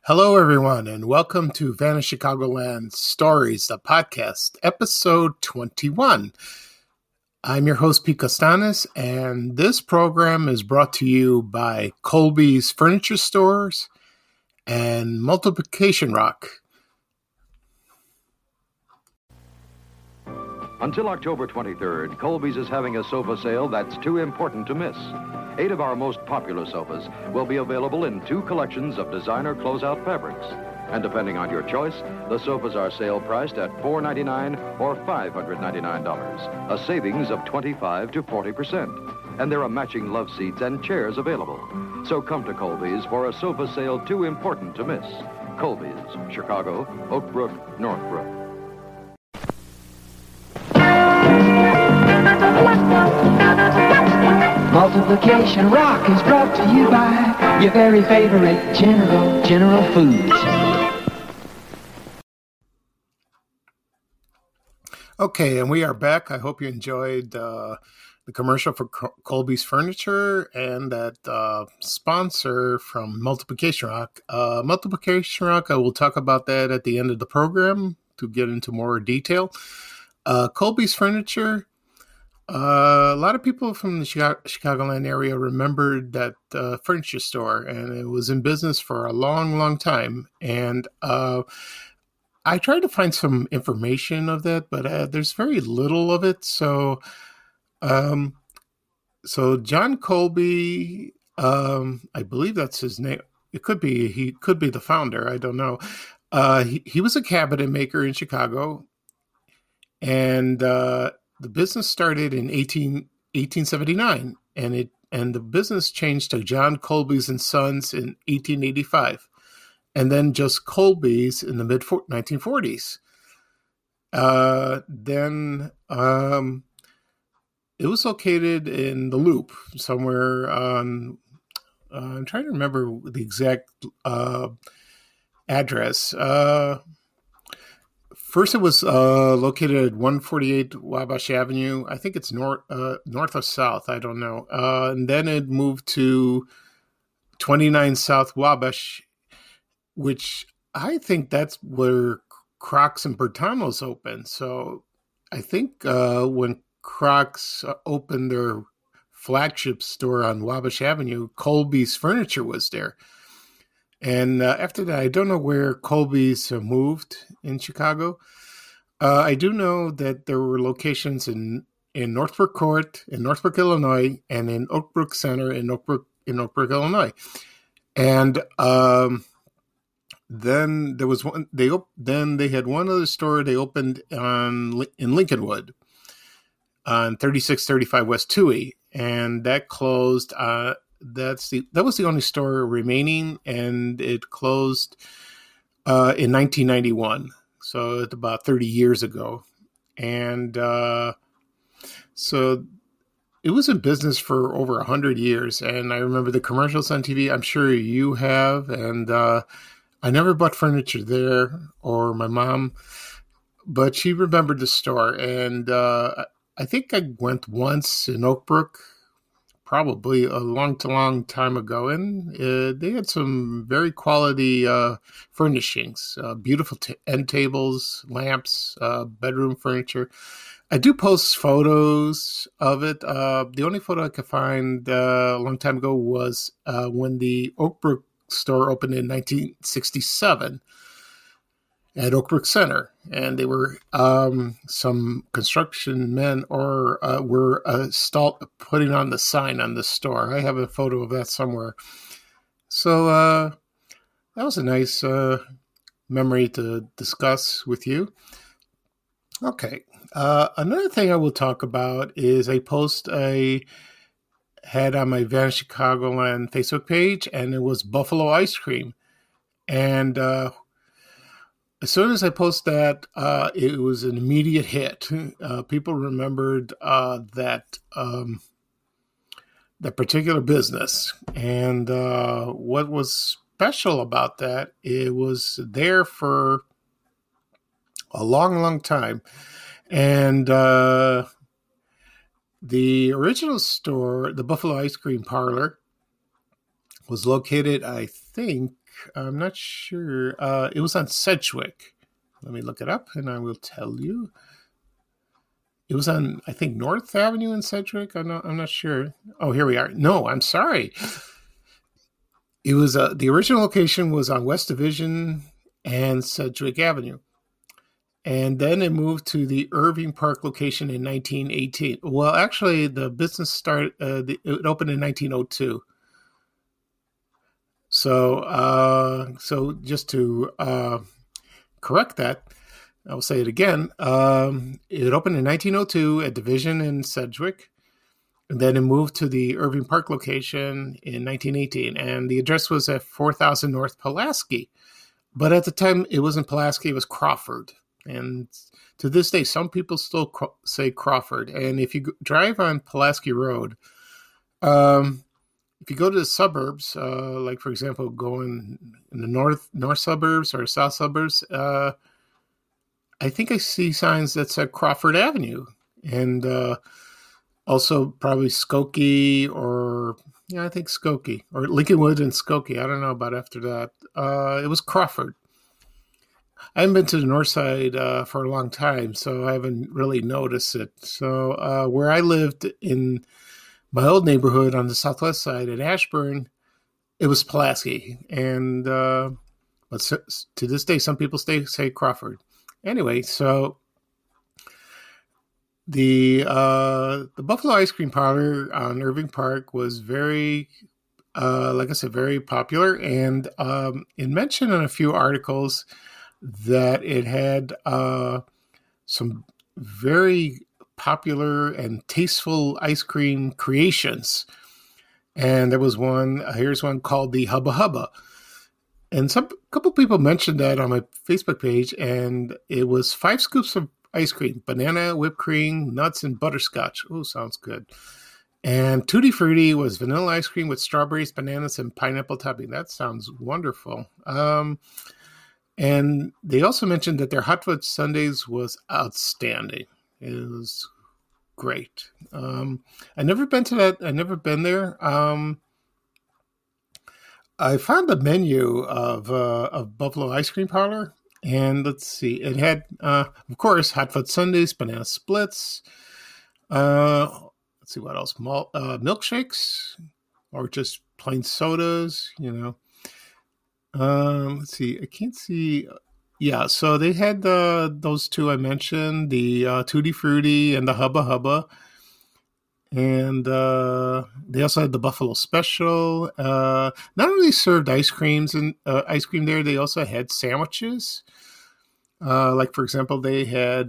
Hello, everyone, and welcome to Vanished Chicagoland Stories, the podcast, episode 21. I'm your host, Pete Costanis, and this program is brought to you by Colby's Furniture Stores and Multiplication Rock. Until October 23rd, Colby's is having a sofa sale that's too important to miss. 8 of our most popular sofas will be available in 2 collections of designer closeout fabrics. And depending on your choice, the sofas are sale priced at $499 or $599, a savings of 25 to 40%. And there are matching love seats and chairs available. So come to Colby's for a sofa sale too important to miss. Colby's, Chicago, Oak Brook, Northbrook. Multiplication Rock is brought to you by your very favorite General Foods. Okay, and we are back. I hope you enjoyed the commercial for Colby's Furniture and that sponsor from Multiplication Rock. Multiplication Rock, I will talk about that at the end of the program to get into more detail. Colby's Furniture. A lot of people from the Chicagoland area remembered that furniture store, and it was in business for a long, long time. And I tried to find some information of that, but there's very little of it. So John Colby, I believe that's his name. He could be the founder. I don't know. He was a cabinet maker in Chicago, and the business started in 1879, and the business changed to John Colby's and Sons in 1885, and then just Colby's in the mid-1940s. Then it was located in the Loop, somewhere on. I'm trying to remember the exact address. First, it was located at 148 Wabash Avenue. I think it's north or south. I don't know. And then it moved to 29 South Wabash, which I think that's where Crocs and Bertano's opened. So I think when Crocs opened their flagship store on Wabash Avenue, Colby's Furniture was there. And after that, I don't know where Colby's moved in Chicago. I do know that there were locations in Northbrook Court, in Northbrook, Illinois, and in Oak Brook Center in Oak Brook, Illinois. And then there was one. Then they had one other store they opened in Lincolnwood on 3635 West Touhy, and that closed. That was the only store remaining, and it closed in 1991. So it's about 30 years ago. And so it was in business for over 100 years. And I remember the commercials on TV. I'm sure you have. And I never bought furniture there, or my mom, but she remembered the store. And I think I went once in Oak Brook, probably a long time ago, and they had some very quality furnishings, beautiful end tables, lamps, bedroom furniture. I do post photos of it. The only photo I could find a long time ago was when the Oak Brook store opened in 1967 at Oak Brook Center, and they were some construction men were putting on the sign on the store. I have a photo of that somewhere. So that was a nice memory to discuss with you. Okay, another thing I will talk about is a post I had on my Vanished Chicagoland Facebook page, and it was Buffalo ice cream, and as soon as I posted that, it was an immediate hit. People remembered that particular business. And what was special about that, it was there for a long, long time. And the original store, the Buffalo Ice Cream Parlor, was located, I think, I'm not sure. It was on Sedgwick. Let me look it up and I will tell you. It was on, I think, North Avenue in Sedgwick. I'm not sure. Oh, here we are. No, I'm sorry. It was the original location was on West Division and Sedgwick Avenue. And then it moved to the Irving Park location in 1918. Well, actually, the business started, it opened in 1902. So just to correct that, I'll say it again. It opened in 1902 at Division in Sedgwick. And then it moved to the Irving Park location in 1918. And the address was at 4000 North Pulaski. But at the time, it wasn't Pulaski, it was Crawford. And to this day, some people still say Crawford. And if you drive on Pulaski Road, if you go to the suburbs, like, for example, going in the north suburbs or south suburbs, I think I see signs that say Crawford Avenue. And also probably Skokie I think Skokie. Or Lincolnwood and Skokie. I don't know about after that. It was Crawford. I haven't been to the north side for a long time, so I haven't really noticed it. So where I lived in my old neighborhood on the southwest side at Ashburn, it was Pulaski. And but to this day, some people say Crawford. Anyway, so the Buffalo Ice Cream Parlor on Irving Park was very, like I said, very popular. And it mentioned in a few articles that it had some very popular and tasteful ice cream creations. And there was here's one called the Hubba Hubba. And a couple people mentioned that on my Facebook page, and it was 5 scoops of ice cream, banana, whipped cream, nuts, and butterscotch. Oh, sounds good. And Tutti Frutti was vanilla ice cream with strawberries, bananas, and pineapple topping. That sounds wonderful. And they also mentioned that their Hot Fudge Sundaes was outstanding. It was great. I never been to that. I never been there. I found the menu of Buffalo Ice Cream Parlor, and let's see. It had, of course, Hot Fudge Sundaes, banana splits. Let's see what else. Milkshakes, or just plain sodas. Let's see. I can't see. Yeah, so they had those two I mentioned, the Tutti Frutti and the Hubba Hubba. And they also had the Buffalo Special. Not only served ice cream there, they also had sandwiches. Like, for example, they had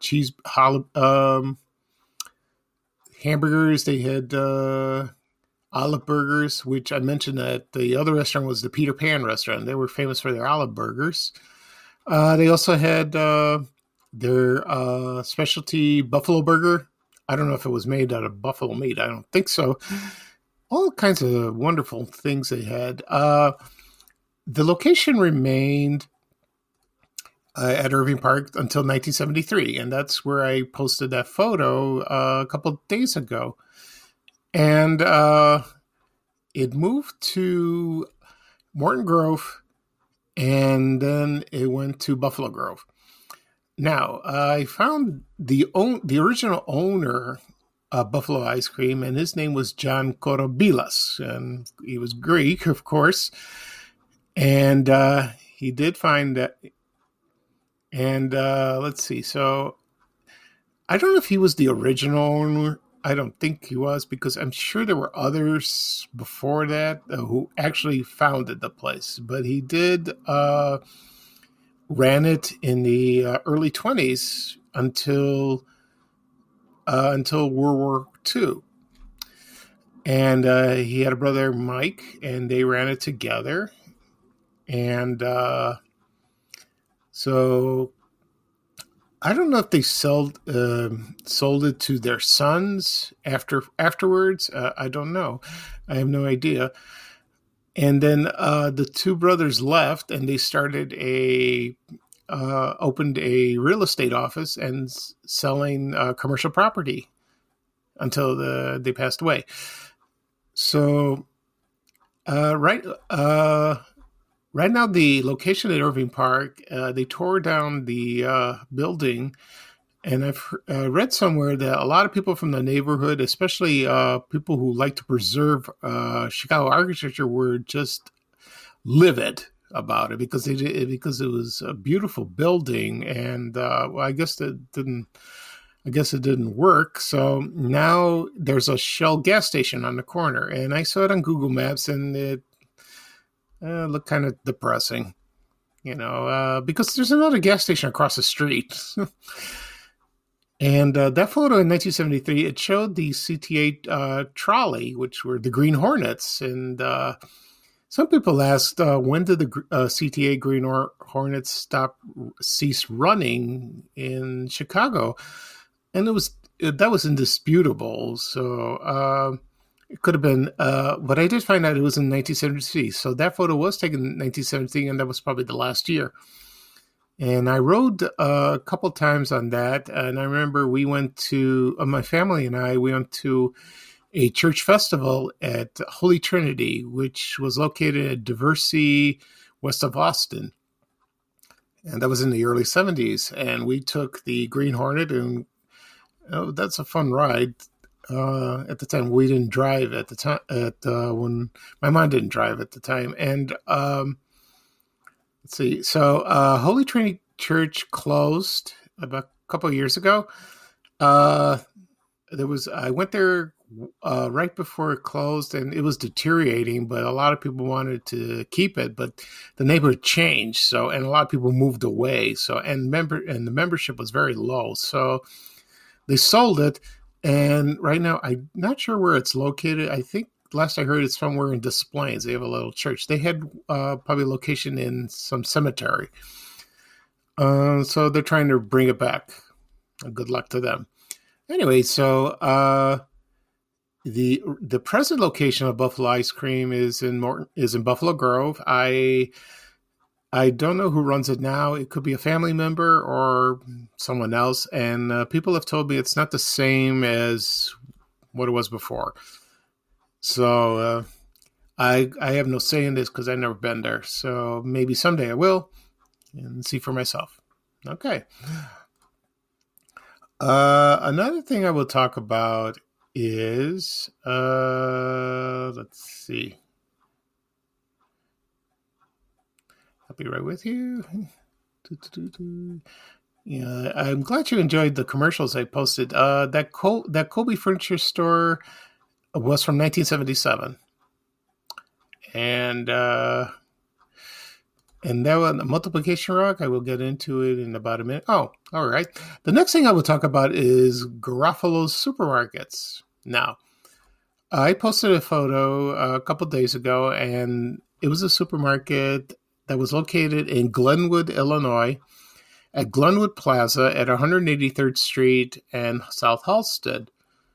hamburgers. They had olive burgers, which I mentioned that the other restaurant was the Peter Pan restaurant. They were famous for their olive burgers. They also had their specialty buffalo burger. I don't know if it was made out of buffalo meat. I don't think so. All kinds of wonderful things they had. The location remained at Irving Park until 1973, and that's where I posted that photo a couple of days ago. And it moved to Morton Grove, and then it went to Buffalo Grove. Now, I found the original owner of Buffalo Ice Cream, and his name was John Korobilas, and he was Greek, of course. And he did find that. And let's see. So I don't know if he was the original owner. I don't think he was, because I'm sure there were others before that who actually founded the place. But he did ran it in the early 20s until World War II. And he had a brother, Mike, and they ran it together. And so I don't know if they sold it to their sons afterwards. I don't know. I have no idea. And then the two brothers left, and they started opened a real estate office and selling commercial property until they passed away. So Right. Right now, the location at Irving Park, they tore down the building, and I've read somewhere that a lot of people from the neighborhood, especially people who like to preserve Chicago architecture, were just livid about it because it was a beautiful building, and well, I guess it didn't work. So now there's a Shell gas station on the corner, and I saw it on Google Maps, and it looked kind of depressing, because there's another gas station across the street. And that photo in 1973, it showed the CTA trolley, which were the Green Hornets. And some people asked, when did the CTA Green Hornets cease running in Chicago? And that was indisputable. So it could have been, but I did find out it was in 1973. So that photo was taken in 1973, and that was probably the last year. And I rode a couple times on that. And I remember we went to, my family and I, we went to a church festival at Holy Trinity, which was located at Diversey, west of Austin. And that was in the early 70s. And we took the Green Hornet, and that's a fun ride. At the time, we didn't drive at the time, when my mom didn't drive at the time. And let's see. So Holy Trinity Church closed about a couple of years ago. I went there right before it closed, and it was deteriorating, but a lot of people wanted to keep it, but the neighborhood changed. So, and a lot of people moved away. So, and the membership was very low. So they sold it. And right now, I'm not sure where it's located. I think last I heard it's somewhere in Des Plaines. They have a little church. They had probably a location in some cemetery. So they're trying to bring it back. Good luck to them. Anyway, so the present location of Buffalo Ice Cream is in Buffalo Grove. I don't know who runs it now. It could be a family member or someone else. And people have told me it's not the same as what it was before. So I have no say in this because I've never been there. So maybe someday I will and see for myself. Okay. Another thing I will talk about is, let's see. I'll be right with you. Yeah, I'm glad you enjoyed the commercials I posted. That Colby Furniture Store was from 1977, and that one, Multiplication Rock, I will get into it in about a minute. Oh, all right. The next thing I will talk about is Garofalo's Supermarkets. Now, I posted a photo a couple days ago, and it was a supermarket that was located in Glenwood, Illinois, at Glenwood Plaza at 183rd Street and South Halsted.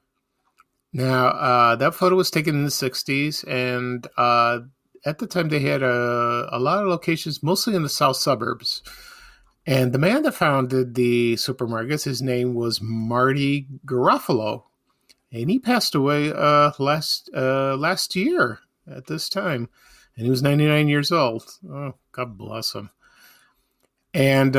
Now, that photo was taken in the 60s, and at the time they had a lot of locations, mostly in the south suburbs. And the man that founded the supermarkets, his name was Marty Garofalo, and he passed away last year at this time. And he was 99 years old. Oh, God bless him. And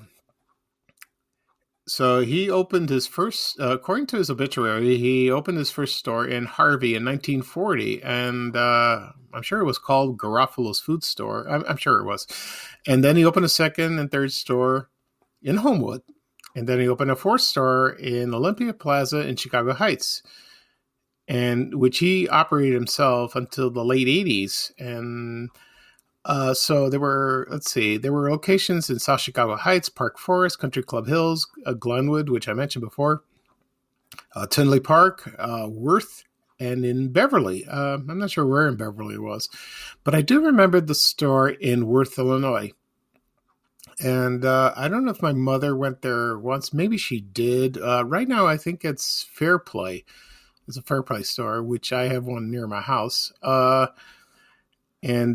so he opened his first, according to his obituary, he opened his first store in Harvey in 1940. And I'm sure it was called Garofalo's Food Store. I'm sure it was. And then he opened a second and third store in Homewood. And then he opened a fourth store in Olympia Plaza in Chicago Heights, and which he operated himself until the late 80s. And so there were locations in South Chicago Heights, Park Forest, Country Club Hills, Glenwood, which I mentioned before, Tinley Park, Worth, and in Beverly. I'm not sure where in Beverly it was, but I do remember the store in Worth, Illinois. And I don't know if my mother went there once. Maybe she did. Right now, I think it's Fair Play. It's a Fair Play store, which I have one near my house. It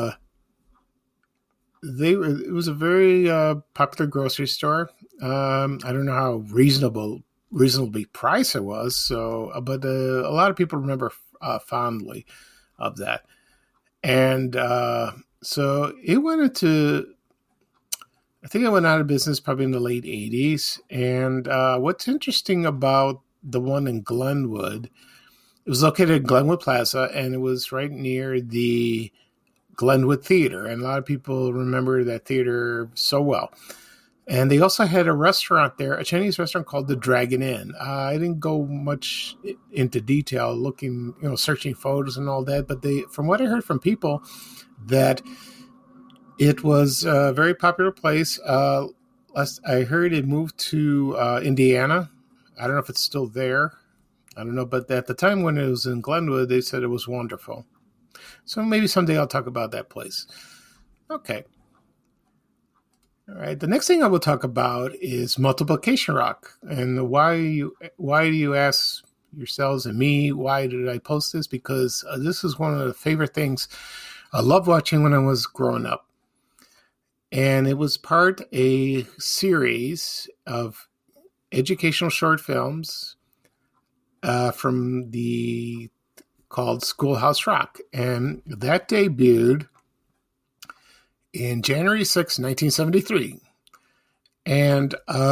was a very popular grocery store. I don't know how reasonably priced it was. So, but a lot of people remember fondly of that. And so it went into, I think it went out of business probably in the late 80s. And what's interesting about the one in Glenwood, it was located in Glenwood Plaza, and it was right near the Glenwood Theater. And a lot of people remember that theater so well. And they also had a restaurant there, a Chinese restaurant called the Dragon Inn. I didn't go much into detail looking, searching photos and all that. But from what I heard from people, that it was a very popular place. Last I heard it moved to Indiana. I don't know if it's still there. I don't know. But at the time when it was in Glenwood, they said it was wonderful. So maybe someday I'll talk about that place. Okay. All right. The next thing I will talk about is Multiplication Rock. And why do you ask yourselves and me, why did I post this? Because this is one of the favorite things I loved watching when I was growing up. And it was part a series of educational short films from the called Schoolhouse Rock. And that debuted in January 6, 1973. And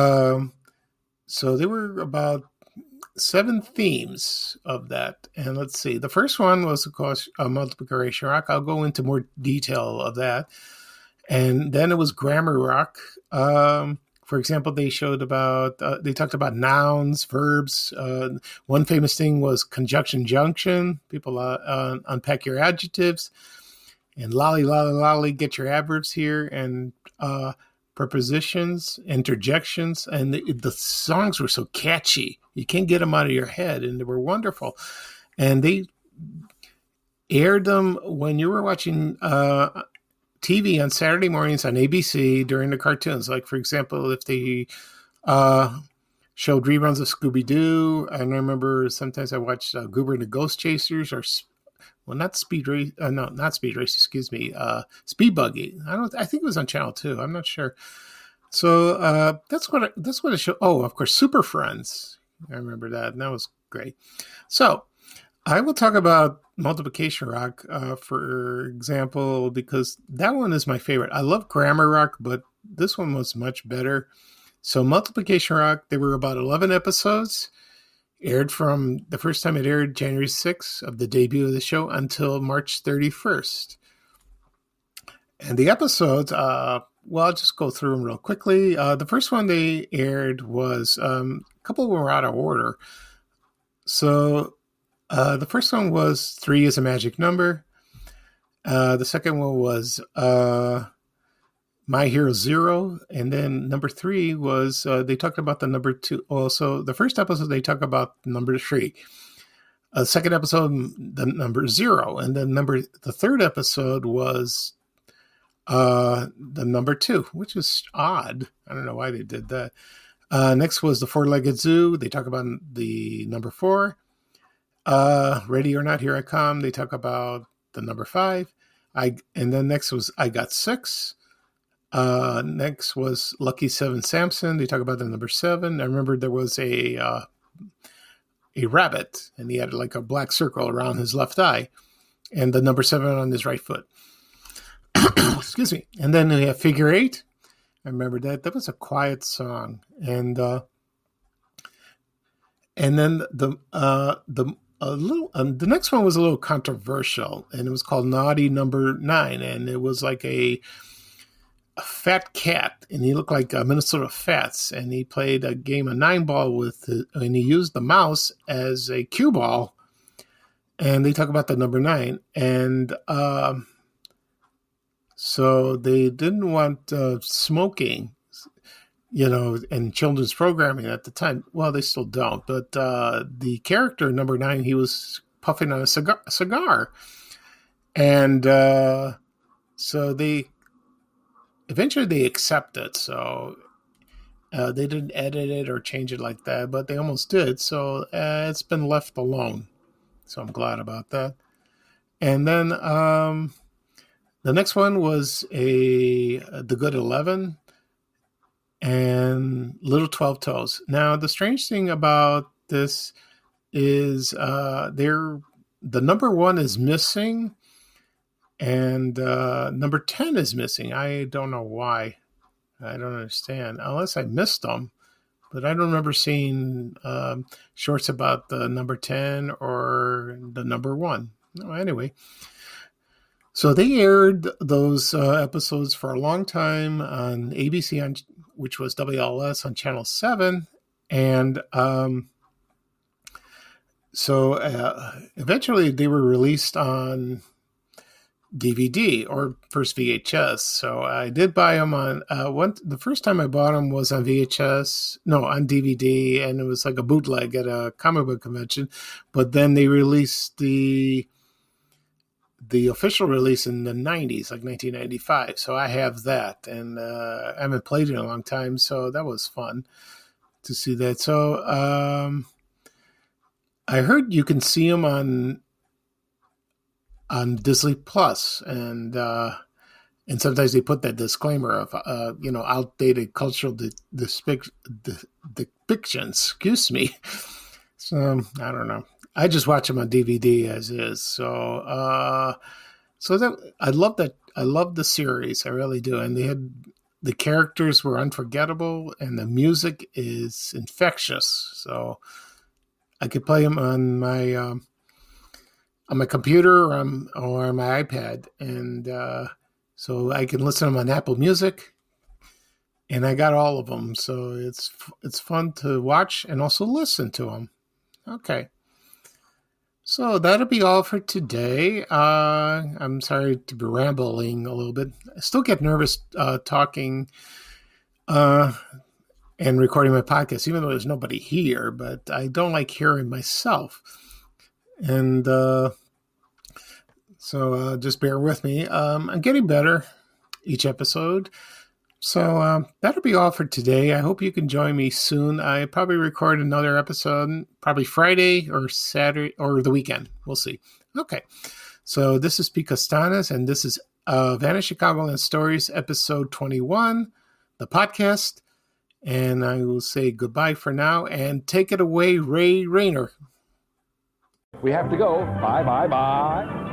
so there were about 7 themes of that. And let's see. The first one was, of course, Multiplication Rock. I'll go into more detail of that. And then it was Grammar Rock. For example, they talked about nouns, verbs. One famous thing was conjunction junction. People unpack your adjectives. And lolly, lolly, lolly, get your adverbs here. And prepositions, interjections. And the songs were so catchy. You can't get them out of your head. And they were wonderful. And they aired them when you were watching TV on Saturday mornings on ABC during the cartoons. Like, for example, if they showed reruns of Scooby-Doo, and I remember sometimes I watched Goober and the Ghost Chasers, or not Speed Race, excuse me, Speed Buggy. I think it was on Channel 2. I'm not sure. So that's what it showed. Oh, of course, Super Friends. I remember that, and that was great. So I will talk about Multiplication Rock, for example, because that one is my favorite. I love Grammar Rock, but this one was much better. So Multiplication Rock, there were about 11 episodes, aired from the first time it aired January 6th of the debut of the show until March 31st. And the episodes, I'll just go through them real quickly. The first one they aired was, a couple were out of order. So the first one was 3 is a magic number. The second one was My Hero Zero. And then number 3 was, they talked about the number 2. Also, the first episode, they talked about number 3. The second episode, the number 0. And then the third episode was the number 2, which is odd. I don't know why they did that. Next was the Four-Legged Zoo. They talk about the number 4. Ready or Not, Here I Come. They talk about the number 5. And then next was I Got 6. Next was Lucky 7 Samson. They talk about the number 7. I remember there was a rabbit, and he had like a black circle around his left eye, and the number 7 on his right foot. Excuse me. And then we have Figure 8. I remember that. That was a quiet song, and then the next one was a little controversial, and it was called Naughty Number 9, and it was like a fat cat, and he looked like Minnesota Fats, and he played a game of 9-ball and he used the mouse as a cue ball, and they talk about the number 9, and so they didn't want smoking, in children's programming at the time. Well, they still don't, but the character number 9, he was puffing on a cigar. And so they eventually accepted. So they didn't edit it or change it like that, but they almost did. So it's been left alone. So I'm glad about that. And then the next one was The Good 11. And Little 12 Toes. Now, the strange thing about this is the number 1 is missing, And number 10 is missing. I don't know why. I don't understand. Unless I missed them. But I don't remember seeing shorts about the number 10 or the number 1. No, anyway. So they aired those episodes for a long time on ABC, which was WLS on Channel 7. And so eventually they were released on DVD or first VHS. So I did buy them on the first time I bought them was on on DVD, and it was like a bootleg at a comic book convention. But then they released the official release in the 90s, like 1995. So I have that, and I haven't played it in a long time, so that was fun to see that. So I heard you can see them on Disney Plus, and sometimes they put that disclaimer of outdated cultural depictions. Excuse me. So I don't know. I just watch them on DVD as is. So that I love that. I love the series. I really do. And the characters were unforgettable, and the music is infectious. So I could play them on my computer or on my iPad, and so I can listen to them on Apple Music. And I got all of them, so it's fun to watch and also listen to them. Okay. So that'll be all for today. I'm sorry to be rambling a little bit. I still get nervous talking and recording my podcast, even though there's nobody here, but I don't like hearing myself. And so just bear with me. I'm getting better each episode. So that'll be all for today. I hope you can join me soon. I probably record another episode, probably Friday or Saturday or the weekend. We'll see. Okay. So this is Pete Costanas, and this is Vanished Chicagoland Stories, episode 21, the podcast. And I will say goodbye for now, and take it away, Ray Rayner. We have to go. Bye, bye, bye.